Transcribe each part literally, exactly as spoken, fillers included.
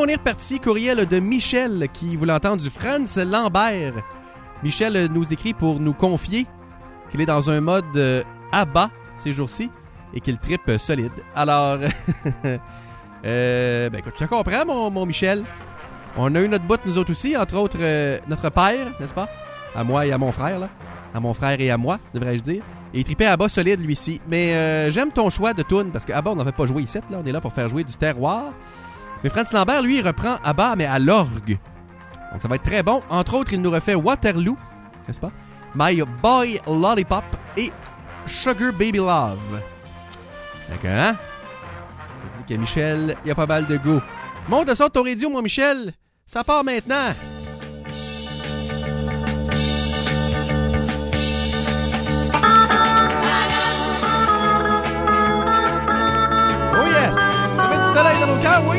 on est reparti. Courriel de Michel qui voulait entendre du Franz Lambert. Michel nous écrit pour nous confier qu'il est dans un mode euh, ABBA ces jours-ci et qu'il trippe solide. Alors, euh, ben écoute, je te comprends, mon, mon Michel. On a eu notre bout, nous autres aussi, entre autres euh, notre père, n'est-ce pas? À moi et à mon frère, là. À mon frère et à moi, devrais-je dire. Et il tripait ABBA solide, lui-ci. Mais euh, j'aime ton choix de tune, parce que ABBA, on n'en fait pas jouer ici, là. On est là pour faire jouer du terroir. Mais Franz Lambert, lui, il reprend ABBA, mais à l'orgue. Donc ça va être très bon. Entre autres, il nous refait Waterloo, n'est-ce pas? My Boy Lollipop et Sugar Baby Love. D'accord, hein? Je dis que Michel, il y a pas mal de goût. Monte le son de ton radio, moi, Michel. Ça part maintenant. Oh yes! Ça met du soleil dans nos cœurs, oui?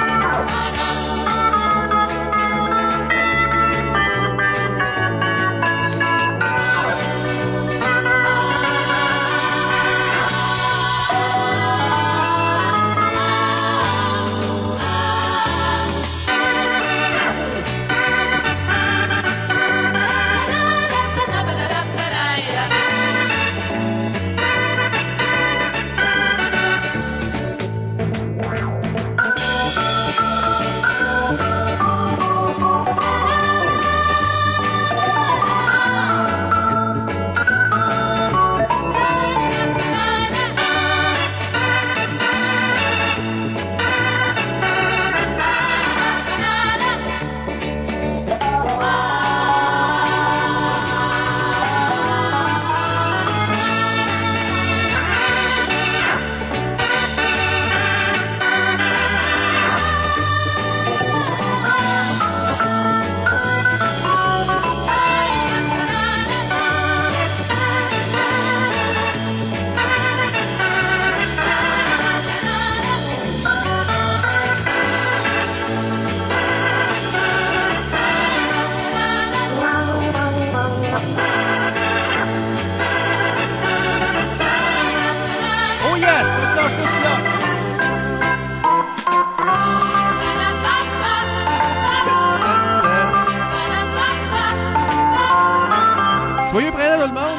Joyeux printemps tout le monde!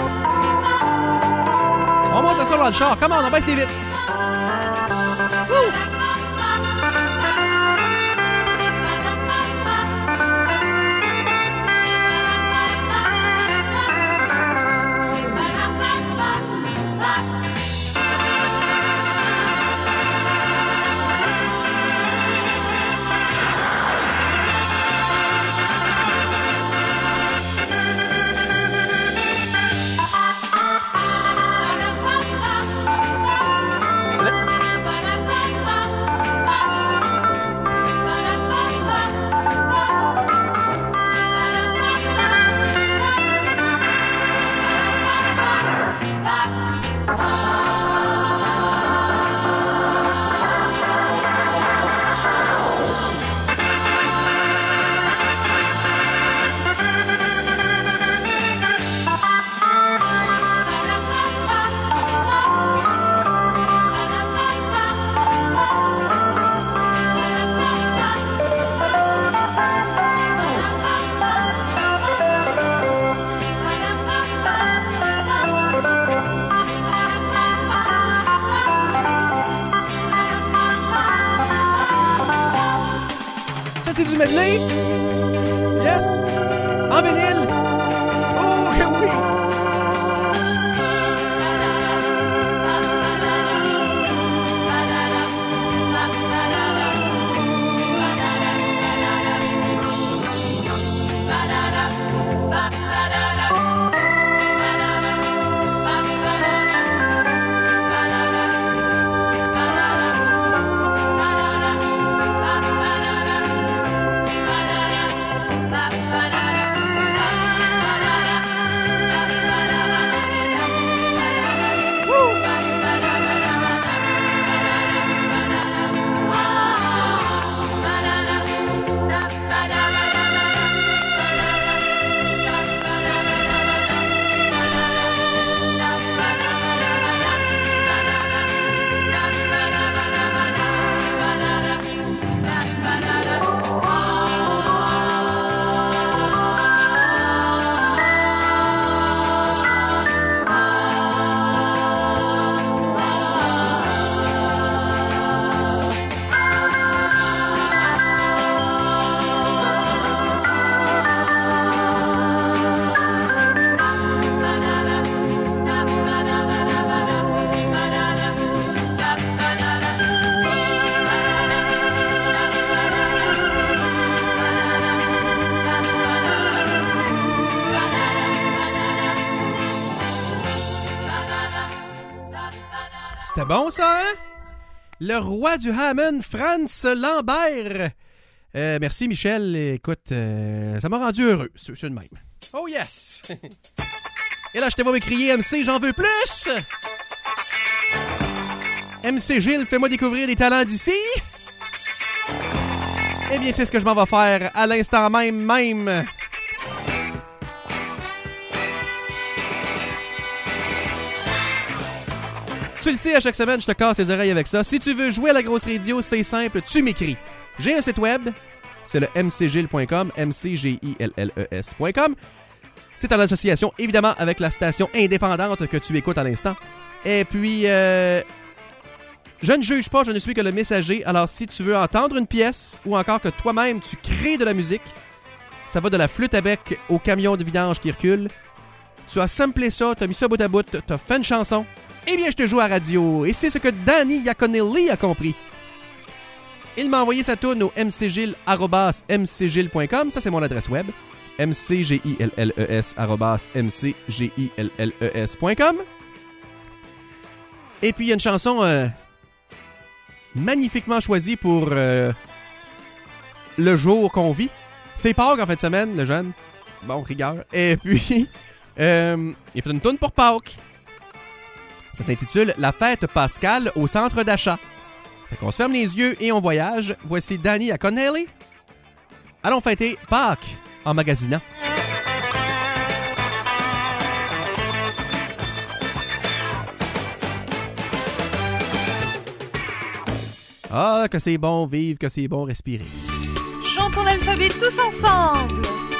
On monte le son dans le char. Comment on baisse les vitres? Wouh! C'est du medley? Yes? En vinyle? Oh, que oui! Ba-da C'était bon, ça, hein? Le roi du Hammond, Franz Lambert. Euh, merci, Michel. Écoute, euh, ça m'a rendu heureux. C'est, c'est de même. Oh yes! Et là, je te vois m'écrier M C, j'en veux plus! M C Gilles, fais-moi découvrir des talents d'ici. Eh bien, c'est ce que je m'en vais faire à l'instant même, même. Tu le sais, à chaque semaine, je te casse les oreilles avec ça. Si tu veux jouer à la grosse radio, c'est simple, tu m'écris. J'ai un site web, c'est le m c gilles point com, m c g i l l e s point com. C'est en association, évidemment, avec la station indépendante que tu écoutes à l'instant. Et puis, euh, je ne juge pas, je ne suis que le messager. Alors, si tu veux entendre une pièce, ou encore que toi-même, tu crées de la musique, ça va de la flûte à bec au camion de vidange qui recule. Tu as samplé ça, tu as mis ça bout à bout, tu as fait une chanson. Eh bien, je te joue à la radio. Et c'est ce que Danny Yaconelli a compris. Il m'a envoyé sa toune au m c gilles arobase m c gilles point com. Ça, c'est mon adresse web. m c g i l l e s arobase m c g i l l e s point com. Et puis, il y a une chanson euh, magnifiquement choisie pour euh, le jour qu'on vit. C'est Pâques en fin de semaine, le jeune. Bon, rigueur. Et puis, euh, il a fait une toune pour Pâques. Ça s'intitule « La fête pascale au centre d'achat ». Fait qu'on se ferme les yeux et on voyage. Voici Danny Yaconelli. Allons fêter Pâques en magasinant. Ah, que c'est bon vivre, que c'est bon respirer. Chantons l'alphabet tous ensemble.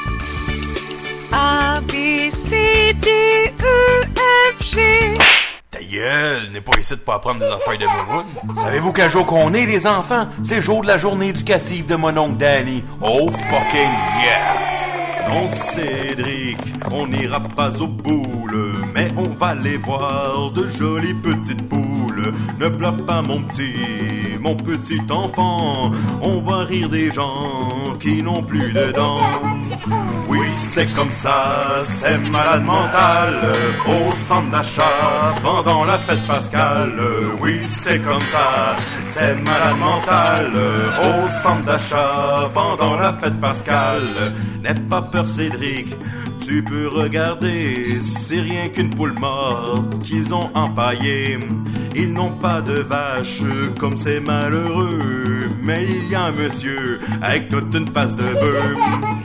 A, B, C, D, E, F, G. Ta gueule, n'est pas ici de pas apprendre des affaires de moumoune. Savez-vous quel jour qu'on est, les enfants? C'est le jour de la journée éducative de mon oncle Danny. Oh fucking yeah! Non, Cédric, on n'ira pas aux boules, mais on va aller voir de jolies petites poules. Ne pleure pas mon petit, mon petit enfant, on va rire des gens qui n'ont plus de dents. Oui, c'est comme ça, c'est malade mental, au centre d'achat, pendant la fête pascale. Oui, c'est comme ça, c'est malade mental, au centre d'achat, pendant la fête pascale. N'aie pas peur, Cédric, tu peux regarder, c'est rien qu'une poule morte qu'ils ont empaillée. Ils n'ont pas de vache, comme c'est malheureux, mais il y a un monsieur avec toute une face de bœuf.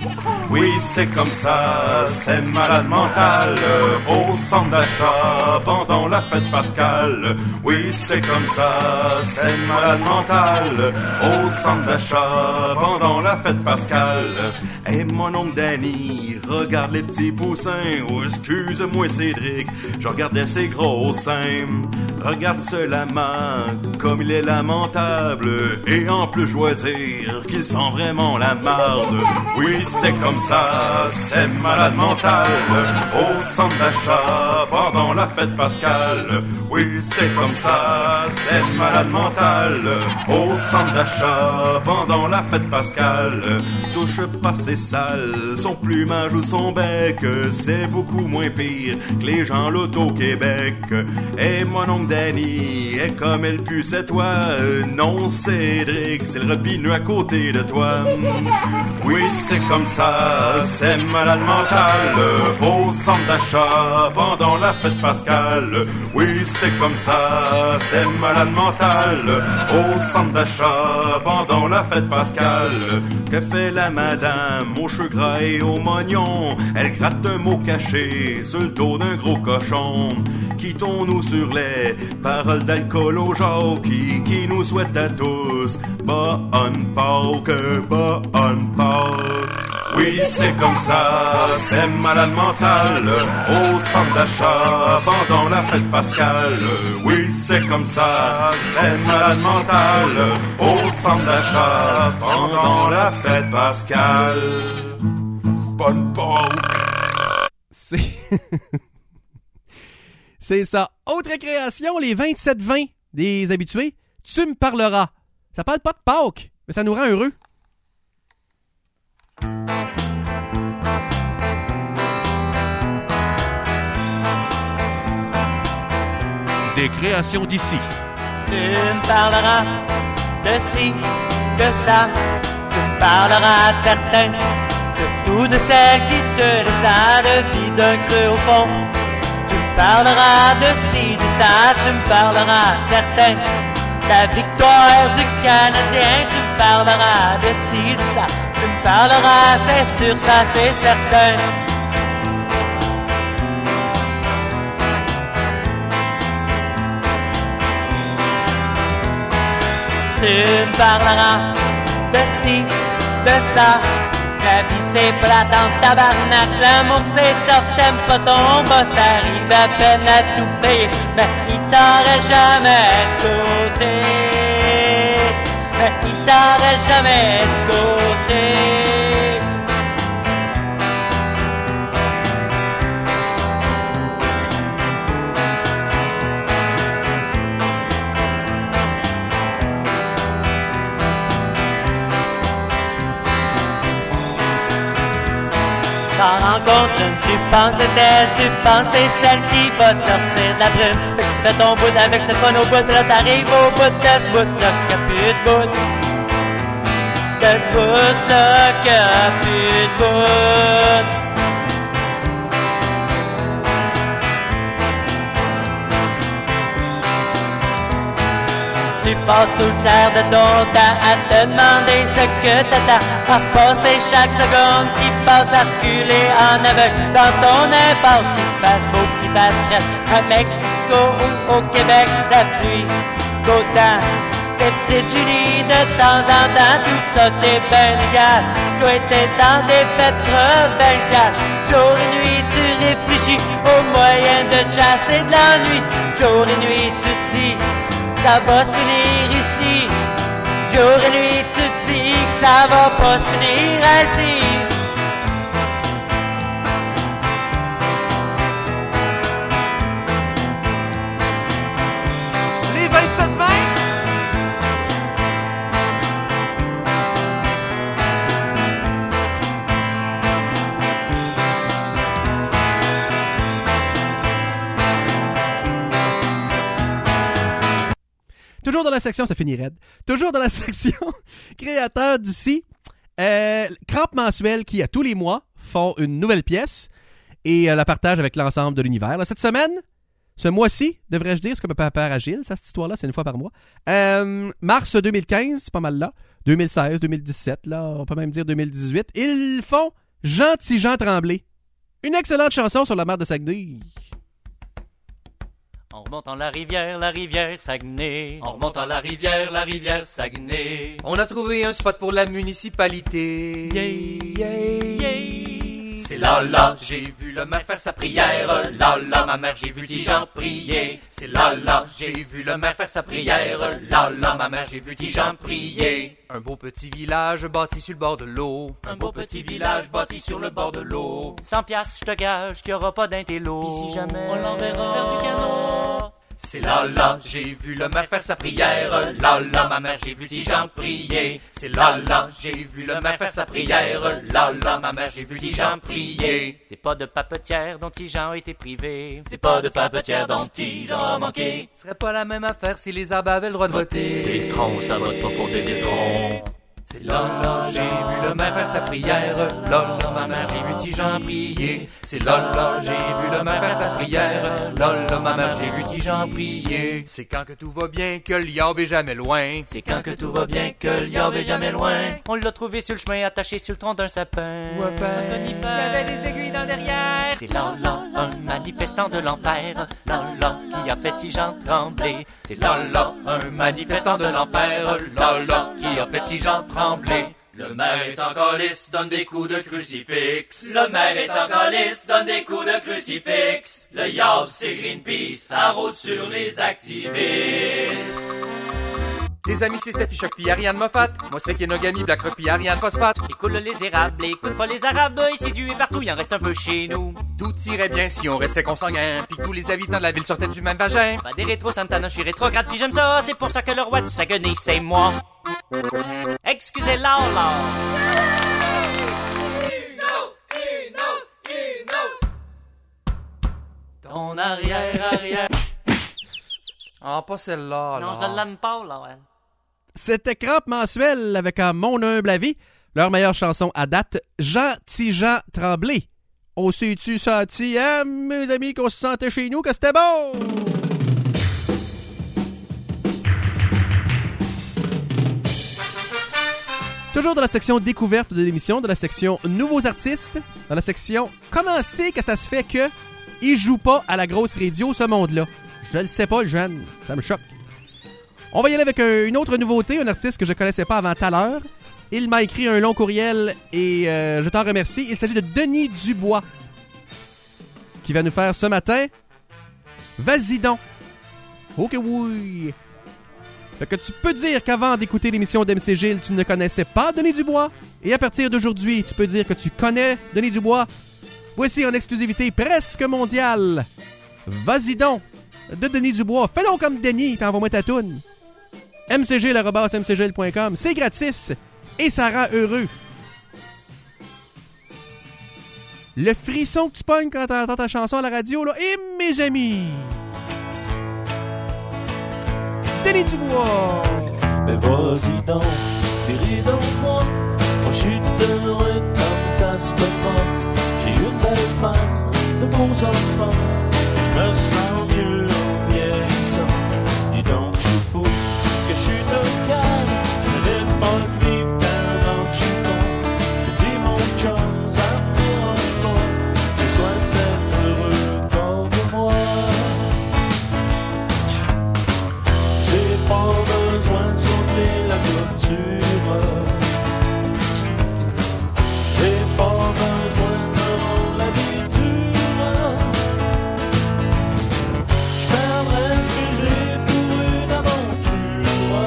Oui, c'est comme ça, c'est malade mental, au centre d'achat, pendant la fête pascale. Oui, c'est comme ça, c'est malade mental, au centre d'achat, pendant la fête pascale. Et mon oncle Danny, regarde les petits poussins, oh, excuse-moi Cédric, je regardais ses gros seins. Regarde ce lama, comme il est lamentable, et en plus je dois dire qu'il sent vraiment la marde. Oui, c'est comme ça, c'est malade mental, au centre d'achat, pendant la fête pascale. Oui, c'est comme ça, c'est malade mental, au centre d'achat, pendant la fête pascale. Touche pas ses sales, son plumage ou son bec, c'est beaucoup moins pire que les gens l'auto-Québec. Et mon oncle Danny est comme elle pue, c'est toi. Non, Cédric, c'est le repineux à côté de toi. Oui, c'est comme ça, c'est malade mental, au centre d'achat, pendant la fête pascale. Oui, c'est comme ça, c'est malade mental, au centre d'achat, pendant la fête pascale. Que fait la madame, aux cheveux gras et aux mognons? Elle gratte un mot caché sur le dos d'un gros cochon. Quittons-nous sur les paroles d'alcool au Jacques qui, qui nous souhaite à tous bonne Pâques, bonne Pâques. Oui, c'est comme ça, c'est malade mental, au centre d'achat, pendant la fête pascale. Oui, c'est comme ça, c'est malade mental, au centre d'achat, pendant la fête pascale. Bonne Pâques. C'est... C'est ça. Autre création, les vingt-sept vingt des habitués. Tu me parleras. Ça parle pas de Pâques, mais ça nous rend heureux. Des créations d'ici. Tu me parleras de ci, de ça. Tu me parleras de certains, surtout de celles qui te laissent de vie d'un creux au fond. Tu me parleras de ci, de ça. Tu me parleras certains. La victoire du Canadien, tu me parleras de ci, de ça. Tu me parleras, c'est sûr, ça c'est certain. Tu me parleras de ci, de ça. La vie c'est plate en tabarnak, l'amour c'est tough, t'aimes pas ton boss, t'arrives à peine à tout payer, mais il t'aurait jamais de côté, mais il t'aurait jamais de côté. T'en rencontres une, tu penses c'est elle, tu penses c'est celle qui va te sortir de la brume. Fait que tu fais ton bout avec cette bonne au bout, mais là t'arrives au bout de ce bout-là, qu'il n'y a plus de bout. De ce bout-là, qu'il n'y a plus de bout. Tu passes tout le clair de ton temps à te demander ce que t'attends, à passer chaque seconde qui passe à reculer en aveugle dans ton impasse. Qu'il fasse beau, qu'il fasse frais, à Mexico ou au Québec, la pluie, beau temps. C'est petite Julie de temps en temps, tout ça t'es ben égal. Toi t'es dans des fêtes provinciales, jour et nuit tu réfléchis aux moyens de te chasser de l'ennui. Jour et nuit tu te dis ça va se finir ici. Jour et nuit, tu te dis que ça va pas se finir ainsi. Les vingt-sept mai! Toujours dans la section, ça finit raide. Toujours dans la section créateur d'ici. Euh, Crampe mensuelle qui, à tous les mois, font une nouvelle pièce et euh, la partagent avec l'ensemble de l'univers. Là, cette semaine, ce mois-ci, devrais-je dire, ce que peut faire peur Agile, ça, cette histoire-là, c'est une fois par mois. Euh, mars deux mille quinze, c'est pas mal là. deux mille seize, deux mille dix-sept, là, on peut même dire deux mille dix-huit. Ils font Gentil Jean Tremblay. Une excellente chanson sur la mer de Saguenay. En remontant la rivière, la rivière Saguenay. En remontant la rivière, la rivière Saguenay. On a trouvé un spot pour la municipalité. Yeah, yeah, yeah. C'est là, là, j'ai vu le maire faire sa prière. Là, là, ma mère, j'ai vu dix gens prier. C'est là, là, j'ai vu le maire faire sa prière. Là, là, ma mère, j'ai vu dix gens prier. Un beau petit village bâti sur le bord de l'eau. Un beau petit village bâti sur le bord de l'eau. Cent piastres, je te gage qu'il n'y aura pas d'intello. Pis si jamais on l'enverra faire du canot. C'est là, là, j'ai vu le maire faire sa prière. Là, là, ma mère, j'ai vu dix gens prier. C'est là, là, j'ai vu le maire faire sa prière. Là, là, ma mère, j'ai vu dix gens prier. C'est pas de papetière dont dix gens ont été privés. C'est pas de papetière dont dix gens ont manqué. Ce serait pas la même affaire si les arbres avaient le droit de voter. Des trons, ça vote pas pour des étrons. C'est là, là, j'ai vu le maire faire sa prière. Là, là, ma mère, j'ai vu dix gens prier. C'est là, là, j'ai vu le maire faire sa prière. Là, là, ma mère, j'ai vu dix gens prier. C'est quand que tout va bien que le yob est jamais loin. C'est quand que tout va bien que le yob est jamais loin. On l'a trouvé sur le chemin, attaché sur le tronc d'un sapin. Ou un pain. Un conifère. Il y avait des aiguilles dans le derrière. C'est là, là, un manifestant de l'enfer. Là, là, qui a fait dix gens trembler. C'est là, là, un manifestant de l'enfer. Là, là, qui a fait dix gens trembler. Le maire est en calice, donne des coups de crucifix. Le maire est en calice, donne des coups de crucifix. Le yob, c'est Greenpeace, arrose sur les activistes. Tes amis c'est Steffi Choc pis Ariane Moffat. Moi c'est Kenogami, Black Rock pis Ariane Phosphate. Écoute les érables, écoute pas les arabes. Ici du et partout, il en reste un peu chez nous. Tout irait bien si on restait consanguin, pis que tous les habitants de la ville sortaient du même vagin. Pas des rétro Santana, je suis rétrograde pis j'aime ça. C'est pour ça que le roi du Saguenay, c'est moi. Excusez là là. Ton arrière arrière. Ah, pas celle-là, Non, là. je l'aime pas, là, ouais. C'était Crampe Mensuel avec un Mon humble avis. Leur meilleure chanson à date, Jean-Ti-Jean Tremblay. On s'est-tu senti, hein, mes amis, qu'on se sentait chez nous, que c'était bon? Toujours dans la section découverte de l'émission, dans la section nouveaux artistes, dans la section comment c'est que ça se fait que il joue pas à la grosse radio, ce monde-là. Je le sais pas, le jeune. Ça me choque. On va y aller avec un, une autre nouveauté, un artiste que je connaissais pas avant tout à l'heure. Il m'a écrit un long courriel et euh, je t'en remercie. Il s'agit de Denis Dubois qui va nous faire ce matin Vas-y donc. Ok oui. Fait que tu peux dire qu'avant d'écouter l'émission d'M C Gilles, tu ne connaissais pas Denis Dubois. Et à partir d'aujourd'hui, tu peux dire que tu connais Denis Dubois. Voici en exclusivité presque mondiale. Vas-y donc. De Denis Dubois. Fais donc comme Denis et envoie-moi ta toune. m c gilles arobase m c gilles point com. C'est gratis et ça rend heureux. Le frisson que tu pognes quand t'entends ta chanson à la radio, là. Et mes amis. Denis Dubois. Mais vas-y donc, ris donc moi. Moi j'suis heureux comme ça se peut pas. J'ai une belle femme, de beaux enfants. J'me sens mieux en vieillissant. Dis donc j'suis fou, que j'suis de calme. J'mérite pas de vivre tellement que j'suis con. J'dis mon chum, ça me dérange pas. Je souhaite d'être heureux comme moi. J'ai pas besoin de sauter la clôture. J'ai pas besoin de rendre la vie dure. J'perdrais ce que j'ai pour une aventure.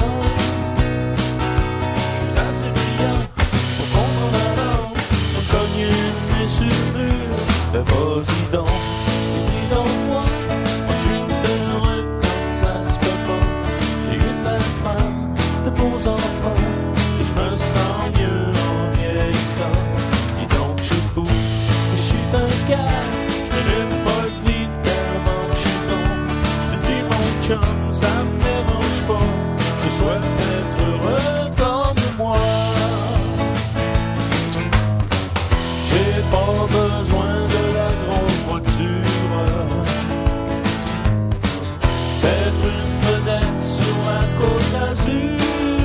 J'suis assez brillant pour comprendre alors, pour cogner le nez sur le mur. Mais vas-y donc, dis donc moi, moi j'suis heureux comme ça se peut pas. J'ai une belle femme, de beaux enfants, et je me sens mieux en vieillissant. Dis donc je suis fou, que je suis un gars, je n'aime pas de vivre tellement que je suis con. Je te dis mon chum, ça me dérange pas, je souhaite être heureux comme moi. J'ai pas besoin de la grosse voiture, d'être une vedette sur la côte d'Azur.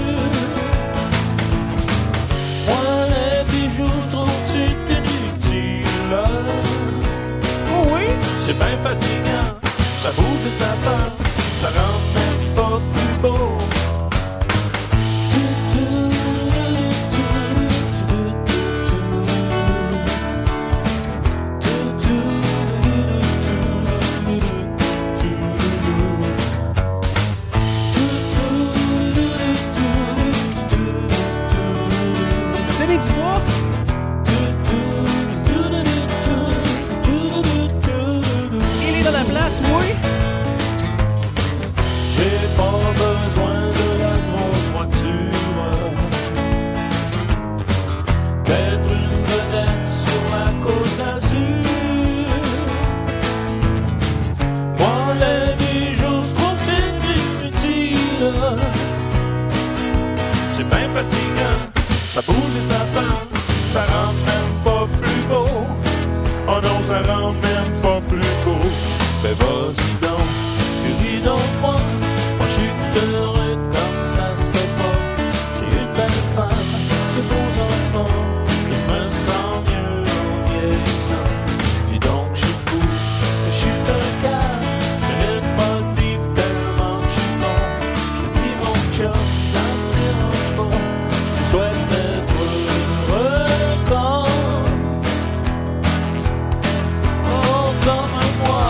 Moi les bijoux je trouve que c'est inutile. Oh oui? C'est bien fatigant, ça bouge et ça parle, ça rend même pas plus beau. Denis Dubois? Il est dans la place, oui? J'ai pas besoin de la grosse voiture, d'être une vedette sur la côte d'Azur. Moi les bijoux je trouve que c'est inutile. C'est bien fatigant, ça bouge et ça parle, ça rend même pas plus beau. Oh non, ça rend même pas plus beau. Mais vas-y donc, tu ris donc moi. Moi je suis heureux comme ça se fait pas. J'ai une belle femme, de beaux enfants, et je me sens mieux en vieillissant. Dis donc je suis fou, que je suis un gars, je n'aime pas de vivre tellement que je suis bon. Je dis mon chum, ça me dérange pas, je te souhaite d'être heureux comme, oh comme moi.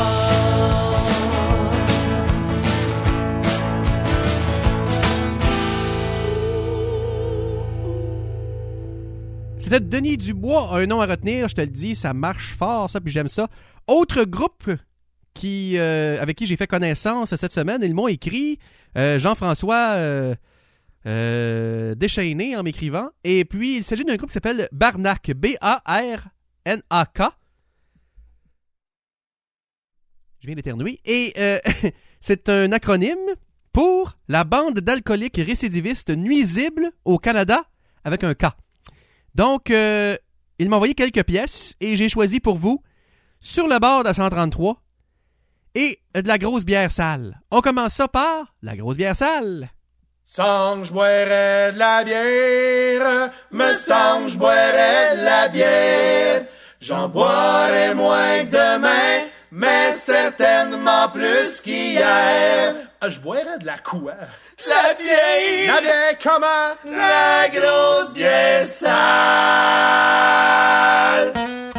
C'était Denis Dubois, un nom à retenir, je te le dis, ça marche fort, ça, puis j'aime ça. Autre groupe qui, euh, avec qui j'ai fait connaissance cette semaine, ils m'ont écrit, euh, Jean-François euh, euh, Déchaîné en m'écrivant, et puis il s'agit d'un groupe qui s'appelle Barnac, B A R N A K. Je viens d'éternuer. Et euh, c'est un acronyme pour la bande d'alcooliques récidivistes nuisibles au Canada avec un K. Donc, euh, il m'a envoyé quelques pièces et j'ai choisi pour vous Sur le bord de cent trente-trois et de la grosse bière sale. On commence ça par la grosse bière sale. Semble je boirais de la bière, me semble je boirais de la bière. J'en boirais moins que demain, mais certainement plus qu'hier. Ah, je boirais de la quoi? De la bière! La bière comment? La grosse bière sale!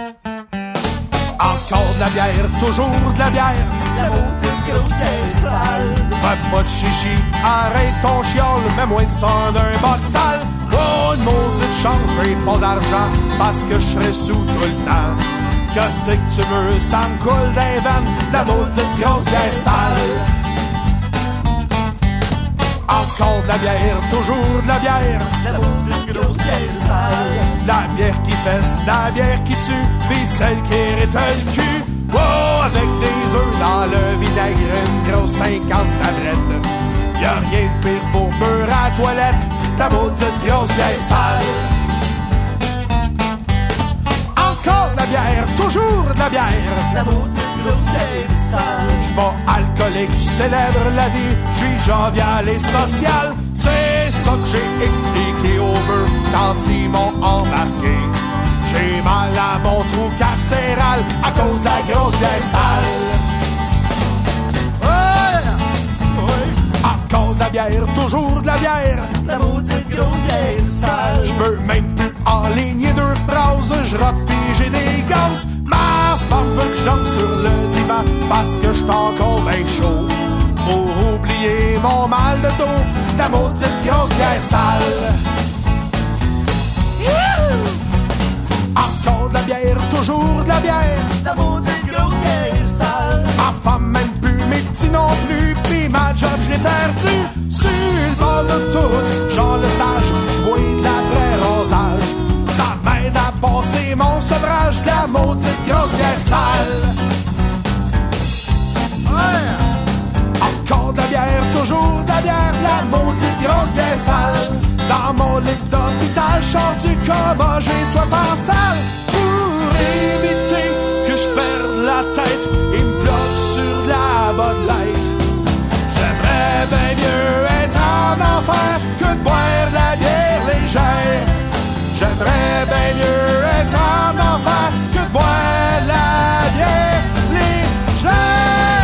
Encore de la bière, toujours de la bière. La maudite grosse bière sale. Fais pas de chichi, arrête ton chiole, mets-moi ça d'un box sale. Oh, une maudite change, j'ai pas d'argent, parce que je serais sous tout le temps. Qu'est-ce que tu veux, ça me coule d'un veine, la maudite grosse bière sale. Encore de la bière, toujours de la bière. La maudite grosse bière sale. La bière qui fesse, la bière qui tue, pis celle qui hérite le cul. Oh, avec des œufs dans le vinaigre, une grosse cinquante tablettes. Y'a rien de pire pour beurre à la toilette, la maudite grosse bière sale. Encore de la bière, toujours de la bière. La maudite grosse bière sale. J'suis pas alcoolique, j'célèbre la vie, j'suis jovial et social. C'est ça que j'ai expliqué aux bœufs quand ils m'ont embarqué. J'ai mal à mon trou carcéral à cause de la grosse bière sale. Ouais. Ouais. Encore de la bière, toujours de la bière. La maudite grosse bière sale. J'peux même plus enligner deux phrases, j'rote pis j'ai des gaz. Ma femme veut que j'dorme sur le divan parce que j'suis encore ben chaud. Pour oublier mon mal de dos, la maudite grosse bière sale. Encore de la bière, toujours de la bière. La maudite grosse bière sale. Ma femme m'aime plus, mes petits non plus, pis ma job je l'ai perdu. Sur le bord de l'autoroute, Jean le sage, j'vois de la vraie rosage. Ça m'aide à passer mon sevrage de la maudite grosse bière sale. Ouais. Encore de la bière, toujours de la bière, la maudite grosse bière sale. Dans mon lit d'hôpital, j'sors du coma, j'ai soif en salle. Pour éviter que je perde la tête et me bloque sur de la Bud Light. J'aimerais bien mieux être en enfer que de boire de la bière légère. J'aimerais bien mieux être en enfer que de boire de la bière légère.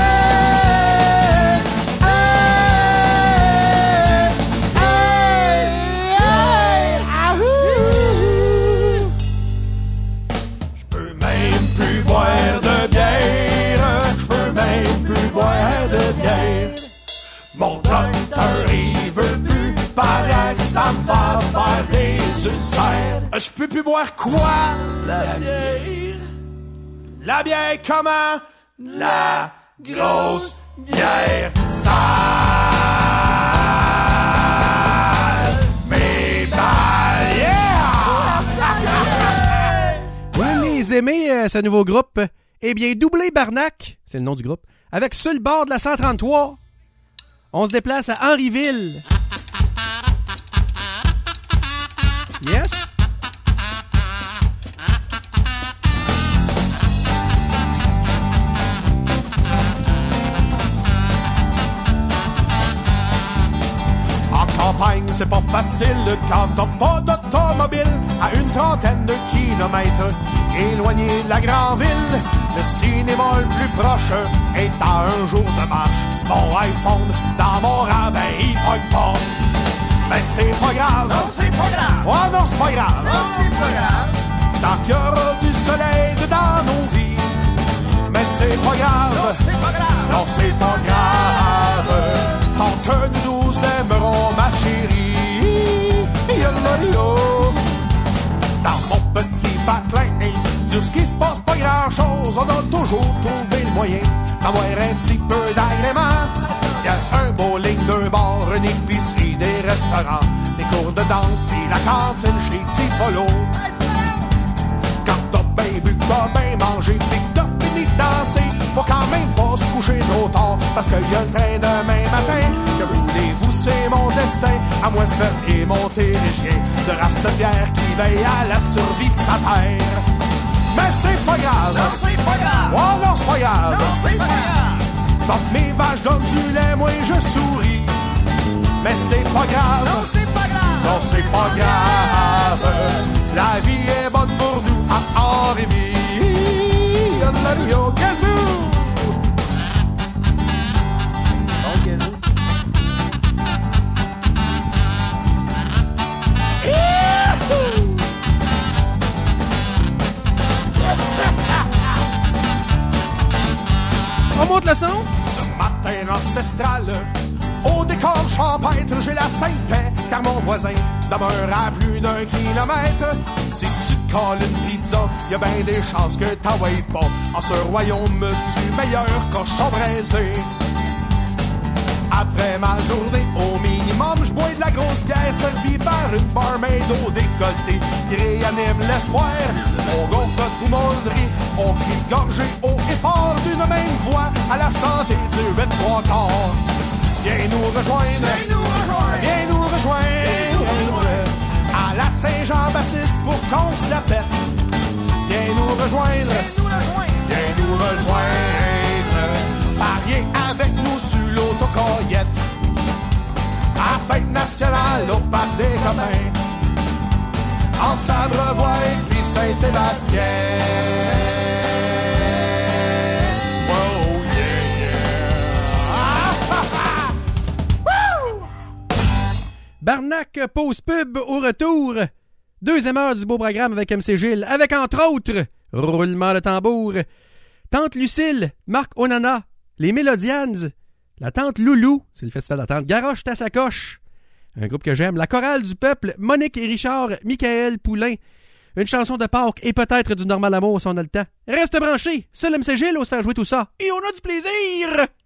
Mon docteur, il veut plus paraître, ça me va faire des ulcères. Je peux plus boire quoi? La bière. La bière comment? La grosse bière sale. Mes balles, yeah! Vous les aimez, euh, ce nouveau groupe? Eh bien, Doublé Barnac, c'est le nom du groupe, avec Sur le bord de la cent trente-trois. On se déplace à Henryville. Yes? En campagne, c'est pas facile quand t'as pas d'automobile. À une trentaine de kilomètres éloigné de la grande ville, le cinéma le plus proche est à un jour de marche. Mon iPhone dans mon rabais, il pogne pas. Mais c'est pas grave. Non, c'est pas grave. Oh non, c'est pas grave. Non, c'est pas grave. Tant qu'il y aura du soleil dedans nos vies. Mais c'est pas grave. Non, c'est pas grave. Non, c'est pas grave. Tant que nous nous aimerons, ma chérie. Yo-yo-yo. Dans mon petit patelin, de ce qui se passe pas grand-chose, on a toujours trouvé le moyen d'avoir un petit peu d'agrément. Il y a un bowling, deux bars, une épicerie, des restaurants, des cours de danse, puis la cantine chez Tifolo. Quand t'as bien bu, t'as bien mangé, puis que t'as fini de danser, faut quand même pas se coucher trop tard, parce qu'il y a le train demain matin. Que voulez-vous, c'est mon destin, à moi faire et monter les chiens de race fière qui veille à la survie de sa terre. Mais c'est pas grave, Non, c'est pas grave. oh non, c'est pas grave. Non, c'est pas grave. Tant que mes vaches donnent du lait, moi je souris. Mais c'est pas grave. Non, c'est pas grave. Non, c'est pas grave. La vie est bonne pour nous à Henri-Ville. De la Rio Gazou. C'est bon, Gazou. On monte le son? Ce matin ancestral, au décor champêtre, j'ai la sainte paix, car mon voisin demeure à plus d'un kilomètre. Si tu te colles une pizza, y a bien des chances que t'envoies pas en ce royaume du meilleur cochon braisé. Après ma journée, au minimum, je bois de la grosse bière servie par une barmaid au décolleté qui réanime l'espoir. On gonfle notre poumonnerie, on crie gorgé haut et fort d'une même voix à la santé du huit trois quarts. Viens nous rejoindre, Viens nous rejoindre. viens nous rejoindre à la Saint-Jean-Baptiste pour qu'on se la pète. Viens nous rejoindre, Nous rejoindre. viens nous rejoindre, parier avec nous sur l'autocollette. À fête nationale au parc des copains, entre Sabrevoix et puis Saint-Sébastien. Oh yeah, yeah. Ah, ah, ah. Woo! Barnac pause pub au retour. Deuxième heure du beau programme avec M C Gilles, avec entre autres roulement de tambour, Tante Lucille, Marc Onana, les Mélodianes, la Tante Loulou, c'est le festival de la Tante Garoche ta sacoche, un groupe que j'aime, la Chorale du Peuple, Monique et Richard, Michael Poulain, une chanson de Pâques et peut-être du Normal Amour si on a le temps. Reste branché, c'est le M C Gilles, on se fait jouer tout ça et on a du plaisir!